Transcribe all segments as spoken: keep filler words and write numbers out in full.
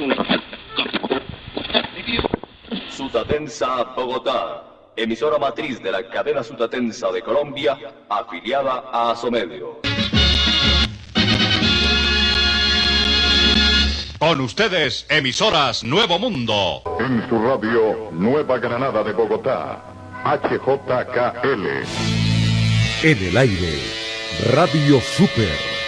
Sutatensa, Bogotá. Emisora matriz de la cadena Sutatensa de Colombia, afiliada a Asomedio. Con ustedes, emisoras Nuevo Mundo. En su radio, Nueva Granada de Bogotá, H J K L. En el aire, Radio Super.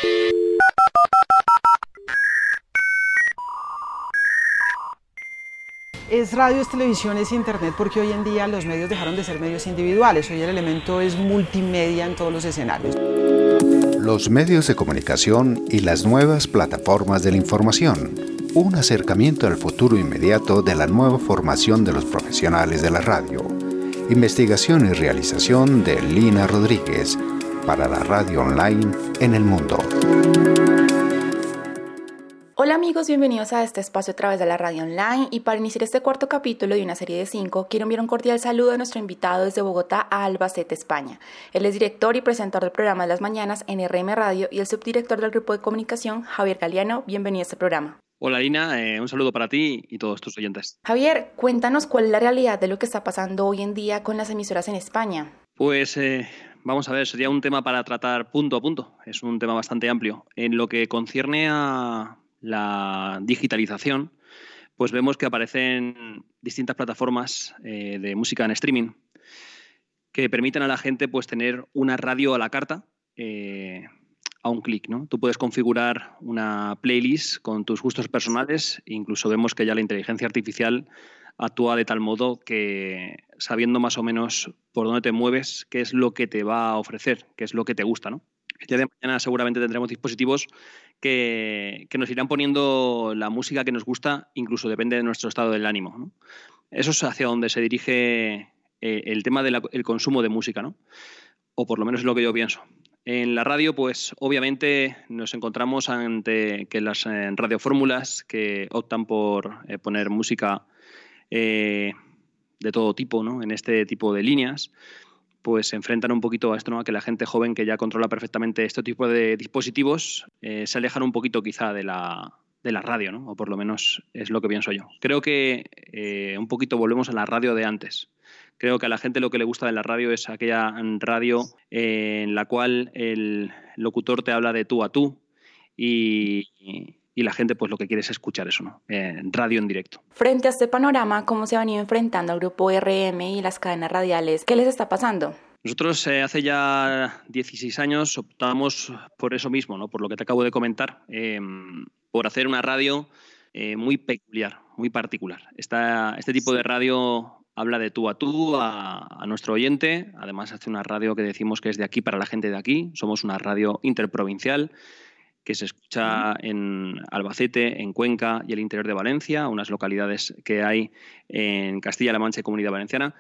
Es radio, es televisión, es internet, porque hoy en día los medios dejaron de ser medios individuales. Hoy el elemento es multimedia en todos los escenarios. Los medios de comunicación y las nuevas plataformas de la información. Un acercamiento al futuro inmediato de la nueva formación de los profesionales de la radio. Investigación y realización de Lina Rodríguez para la radio online en el mundo. Hola amigos, bienvenidos a este espacio a través de la radio online, y para iniciar este cuarto capítulo de una serie de cinco, quiero enviar un cordial saludo a nuestro invitado desde Bogotá a Albacete, España. Él es director y presentador del programa de las mañanas en R M Radio y el subdirector del grupo de comunicación, Javier Galeano. Bienvenido a este programa. Hola Lina, eh, un saludo para ti y todos tus oyentes. Javier, cuéntanos cuál es la realidad de lo que está pasando hoy en día con las emisoras en España. Pues eh, vamos a ver, sería un tema para tratar punto a punto, es un tema bastante amplio. En lo que concierne a la digitalización, pues vemos que aparecen distintas plataformas eh, de música en streaming que permiten a la gente pues tener una radio a la carta eh, a un clic, ¿no? Tú puedes configurar una playlist con tus gustos personales, incluso vemos que ya la inteligencia artificial actúa de tal modo que, sabiendo más o menos por dónde te mueves, qué es lo que te va a ofrecer, qué es lo que te gusta, ¿no? El día de mañana seguramente tendremos dispositivos que, que nos irán poniendo la música que nos gusta, incluso depende de nuestro estado del ánimo, ¿no? Eso es hacia donde se dirige eh, el tema del consumo de música, ¿no? O por lo menos es lo que yo pienso. En la radio, pues obviamente nos encontramos ante que las eh, radiofórmulas que optan por eh, poner música eh, de todo tipo, ¿no? En este tipo de líneas, pues se enfrentan un poquito a esto, ¿no? A que la gente joven que ya controla perfectamente este tipo de dispositivos eh, se alejan un poquito quizá de la, de la radio, ¿no? O por lo menos es lo que pienso yo. Creo que eh, un poquito volvemos a la radio de antes. Creo que a la gente lo que le gusta de la radio es aquella radio eh, en la cual el locutor te habla de tú a tú y, y la gente pues lo que quiere es escuchar eso, ¿no? Eh, radio en directo. Frente a este panorama, ¿cómo se ha venido enfrentando al grupo R M y las cadenas radiales? ¿Qué les está pasando? Nosotros eh, hace ya dieciséis años optamos por eso mismo, ¿no? Por lo que te acabo de comentar, eh, por hacer una radio eh, muy peculiar, muy particular. Esta, este tipo de radio habla de tú a tú a, a nuestro oyente. Además hace una radio que decimos que es de aquí para la gente de aquí. Somos una radio interprovincial que se escucha en Albacete, en Cuenca y el interior de Valencia, unas localidades que hay en Castilla-La Mancha y Comunidad Valenciana.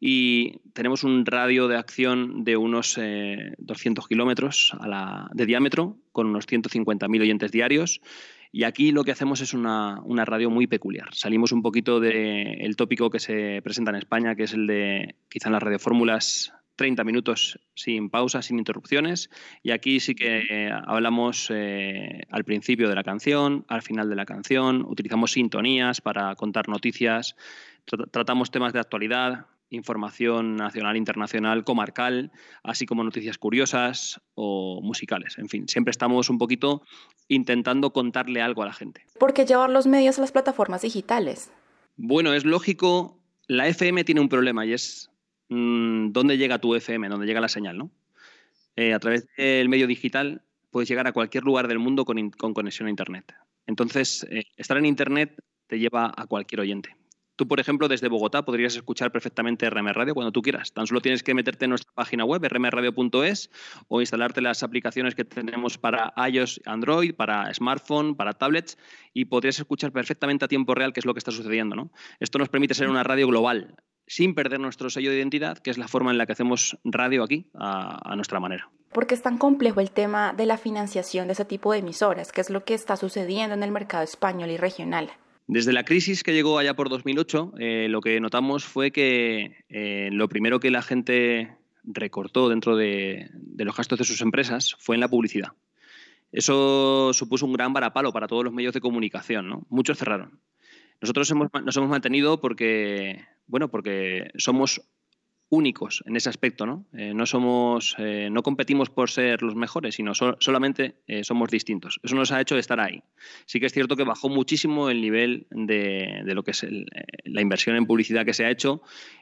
Y tenemos un radio de acción de unos eh, doscientos kilómetros a la, de diámetro, con unos ciento cincuenta mil oyentes diarios. Y aquí lo que hacemos es una, una radio muy peculiar. Salimos un poquito del tópico que se presenta en España, que es el de quizá en las radiofórmulas treinta minutos sin pausas, sin interrupciones. Y aquí sí que eh, hablamos eh, al principio de la canción, al final de la canción, utilizamos sintonías para contar noticias, tr- tratamos temas de actualidad, información nacional, internacional, comarcal, así como noticias curiosas o musicales. En fin, siempre estamos un poquito intentando contarle algo a la gente. ¿Por qué llevar los medios a las plataformas digitales? Bueno, es lógico, la F M tiene un problema y es mmm, dónde llega tu F M, dónde llega la señal, ¿no? Eh, a través del medio digital puedes llegar a cualquier lugar del mundo con, in- con conexión a Internet. Entonces, eh, estar en Internet te lleva a cualquier oyente. Tú, por ejemplo, desde Bogotá podrías escuchar perfectamente R M Radio cuando tú quieras. Tan solo tienes que meterte en nuestra página web, erre eme radio punto es, o instalarte las aplicaciones que tenemos para iOS, Android, para smartphone, para tablets, y podrías escuchar perfectamente a tiempo real qué es lo que está sucediendo, ¿no? Esto nos permite ser una radio global, sin perder nuestro sello de identidad, que es la forma en la que hacemos radio aquí, a, a nuestra manera. ¿Por qué es tan complejo el tema de la financiación de ese tipo de emisoras? ¿Qué es lo que está sucediendo en el mercado español y regional? Desde la crisis que llegó allá por dos mil ocho, eh, lo que notamos fue que eh, lo primero que la gente recortó dentro de, de los gastos de sus empresas fue en la publicidad. Eso supuso un gran varapalo para todos los medios de comunicación, ¿no? Muchos cerraron. Nosotros hemos, nos hemos mantenido porque, bueno, porque somos únicos en ese aspecto, ¿no? Eh, no somos, eh, no competimos por ser los mejores, sino so, solamente eh, somos distintos. Eso nos ha hecho estar ahí. Sí que es cierto que bajó muchísimo el nivel de, de lo que es el, la inversión en publicidad que se ha hecho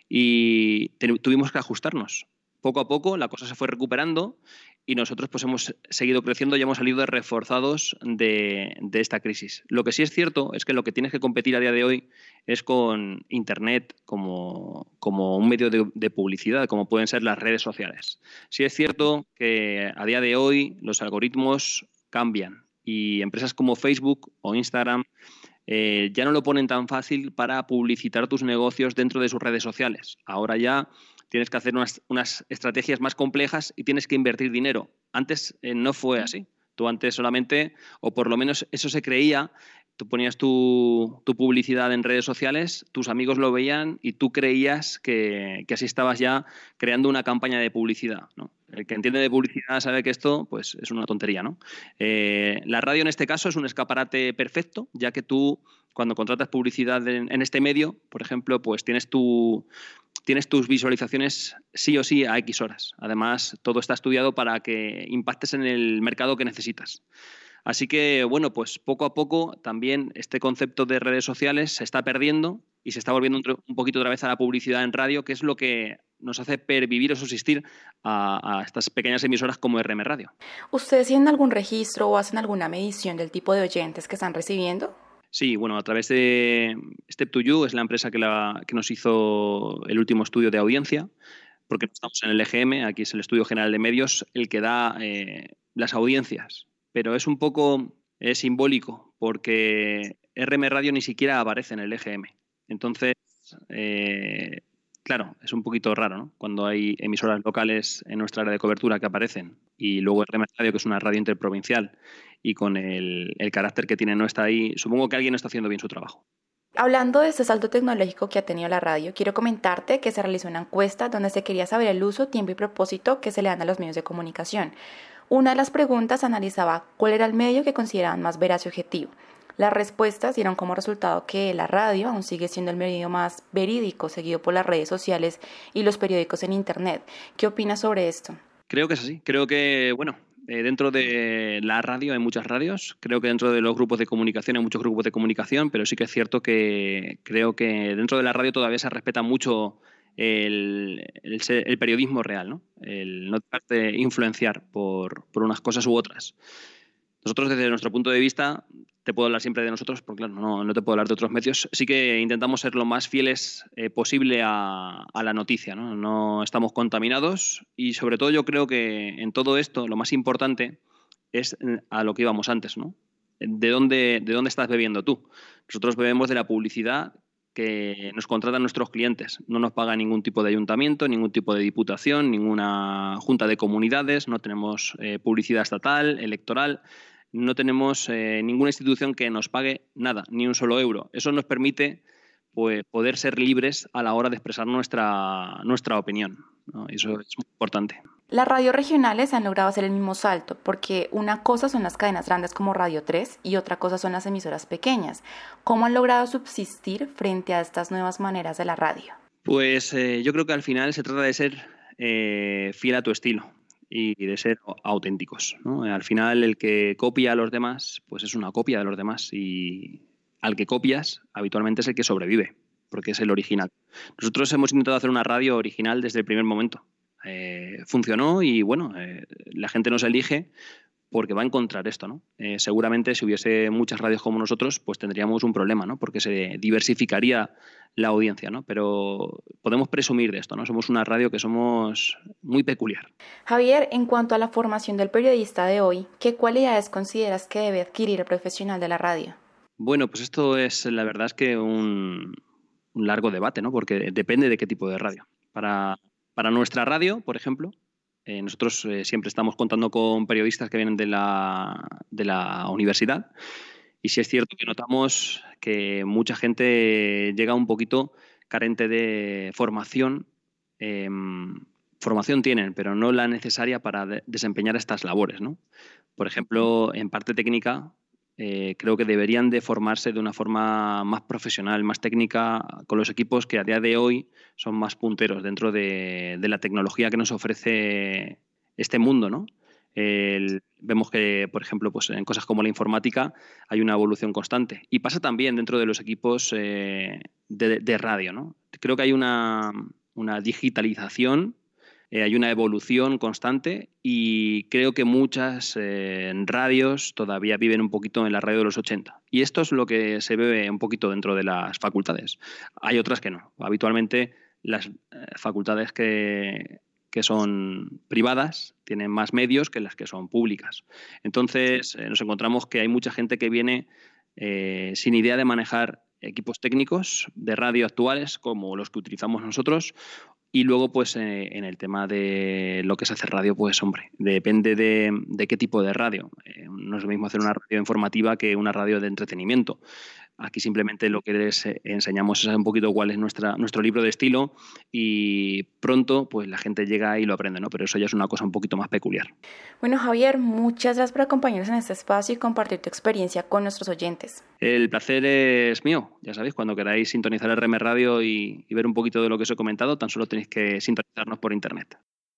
y te, tuvimos que ajustarnos. Poco a poco la cosa se fue recuperando y nosotros pues hemos seguido creciendo y hemos salido reforzados de, de esta crisis. Lo que sí es cierto es que lo que tienes que competir a día de hoy es con Internet como, como un medio de, de publicidad, como pueden ser las redes sociales. Sí es cierto que a día de hoy los algoritmos cambian y empresas como Facebook o Instagram eh, ya no lo ponen tan fácil para publicitar tus negocios dentro de sus redes sociales. Ahora ya tienes que hacer unas, unas estrategias más complejas y tienes que invertir dinero. Antes eh, no fue así. Tú antes solamente, o por lo menos eso se creía, tú ponías tu, tu publicidad en redes sociales, tus amigos lo veían y tú creías que, que así estabas ya creando una campaña de publicidad, ¿no? El que entiende de publicidad sabe que esto pues, es una tontería, ¿no? Eh, la radio en este caso es un escaparate perfecto, ya que tú cuando contratas publicidad en, en este medio, por ejemplo, pues tienes tu... tienes tus visualizaciones sí o sí a X horas. Además, todo está estudiado para que impactes en el mercado que necesitas. Así que, bueno, pues poco a poco también este concepto de redes sociales se está perdiendo y se está volviendo un, un poquito otra vez a la publicidad en radio, que es lo que nos hace pervivir o subsistir a, a estas pequeñas emisoras como R M Radio. ¿Ustedes tienen algún registro o hacen alguna medición del tipo de oyentes que están recibiendo? Sí, bueno, a través de Step to You, es la empresa que, la, que nos hizo el último estudio de audiencia, porque no estamos en el E G M, aquí es el Estudio General de Medios, el que da eh, las audiencias. Pero es un poco eh, simbólico, porque R M Radio ni siquiera aparece en el E G M. Entonces, eh, claro, es un poquito raro, ¿no? Cuando hay emisoras locales en nuestra área de cobertura que aparecen y luego R M Radio, que es una radio interprovincial, y con el, el carácter que tiene no está ahí, supongo que alguien no está haciendo bien su trabajo. Hablando de este salto tecnológico que ha tenido la radio, quiero comentarte que se realizó una encuesta donde se quería saber el uso, tiempo y propósito que se le dan a los medios de comunicación. Una de las preguntas analizaba cuál era el medio que consideraban más veraz y objetivo. Las respuestas dieron como resultado que la radio aún sigue siendo el medio más verídico, seguido por las redes sociales y los periódicos en Internet. ¿Qué opinas sobre esto? Creo que es así. Creo que, bueno, Eh, dentro de la radio hay muchas radios, creo que dentro de los grupos de comunicación hay muchos grupos de comunicación, pero sí que es cierto que creo que dentro de la radio todavía se respeta mucho el, el, el periodismo real, ¿no? El no dejarte influenciar por, por unas cosas u otras. Nosotros, desde nuestro punto de vista, te puedo hablar siempre de nosotros, porque claro, no, no te puedo hablar de otros medios. Sí que intentamos ser lo más fieles eh, posible a, a la noticia, ¿no? No estamos contaminados y, sobre todo, yo creo que en todo esto lo más importante es a lo que íbamos antes, ¿no? ¿De dónde, de dónde estás bebiendo tú? Nosotros bebemos de la publicidad que nos contratan nuestros clientes. No nos paga ningún tipo de ayuntamiento, ningún tipo de diputación, ninguna junta de comunidades, no tenemos eh, publicidad estatal, electoral. No tenemos eh, ninguna institución que nos pague nada, ni un solo euro. Eso nos permite pues, poder ser libres a la hora de expresar nuestra, nuestra opinión, ¿no? Eso es muy importante. Las radios regionales han logrado hacer el mismo salto, porque una cosa son las cadenas grandes como Radio tres y otra cosa son las emisoras pequeñas. ¿Cómo han logrado subsistir frente a estas nuevas maneras de la radio? Pues eh, yo creo que al final se trata de ser eh, fiel a tu estilo y de ser auténticos, ¿no? Al final el que copia a los demás pues es una copia de los demás y al que copias habitualmente es el que sobrevive porque es el original. Nosotros hemos intentado hacer una radio original desde el primer momento. Eh, funcionó y bueno, eh, la gente nos elige porque va a encontrar esto, ¿no? Eh, seguramente si hubiese muchas radios como nosotros pues tendríamos un problema, ¿no? Porque se diversificaría la audiencia, ¿no? Pero podemos presumir de esto, ¿no? Somos una radio que somos muy peculiar. Javier, en cuanto a la formación del periodista de hoy, ¿qué cualidades consideras que debe adquirir el profesional de la radio? Bueno, pues esto es, la verdad es que un, un largo debate, ¿no? Porque depende de qué tipo de radio. Para, para nuestra radio, por ejemplo, Eh, nosotros eh, siempre estamos contando con periodistas que vienen de la, de la universidad y sí es cierto que notamos que mucha gente llega un poquito carente de formación eh, formación tienen, pero no la necesaria para de- desempeñar estas labores, ¿no? Por ejemplo, en parte técnica, eh, creo que deberían de formarse de una forma más profesional, más técnica, con los equipos que a día de hoy son más punteros dentro de, de la tecnología que nos ofrece este mundo, ¿no? El- vemos que, por ejemplo, pues en cosas como la informática hay una evolución constante. Y pasa también dentro de los equipos eh, de, de radio, ¿no? Creo que hay una, una digitalización, eh, hay una evolución constante y creo que muchas eh, radios todavía viven un poquito en la radio de los ochenta. Y esto es lo que se ve un poquito dentro de las facultades. Hay otras que no. Habitualmente las eh, facultades que que son privadas, tienen más medios que las que son públicas. Entonces, eh, nos encontramos que hay mucha gente que viene eh, sin idea de manejar equipos técnicos de radio actuales, como los que utilizamos nosotros, y luego, pues, eh, en el tema de lo que es hacer radio, pues, hombre, depende de, de qué tipo de radio. Eh, no es lo mismo hacer una radio informativa que una radio de entretenimiento. Aquí simplemente lo que les enseñamos es un poquito cuál es nuestra, nuestro libro de estilo y pronto pues la gente llega y lo aprende, ¿no? Pero eso ya es una cosa un poquito más peculiar. Bueno, Javier, muchas gracias por acompañarnos en este espacio y compartir tu experiencia con nuestros oyentes. El placer es mío. Ya sabéis, cuando queráis sintonizar R M Radio y, y ver un poquito de lo que os he comentado, tan solo tenéis que sintonizarnos por internet.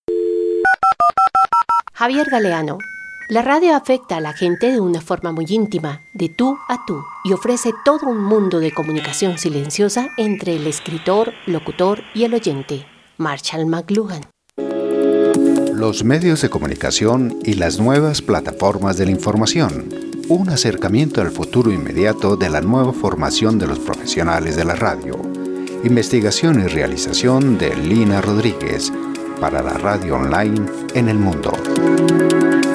Javier Galeano. La radio afecta a la gente de una forma muy íntima, de tú a tú, y ofrece todo un mundo de comunicación silenciosa entre el escritor, locutor y el oyente. Marshall McLuhan. Los medios de comunicación y las nuevas plataformas de la información. Un acercamiento al futuro inmediato de la nueva formación de los profesionales de la radio. Investigación y realización de Lina Rodríguez para la radio online en el mundo.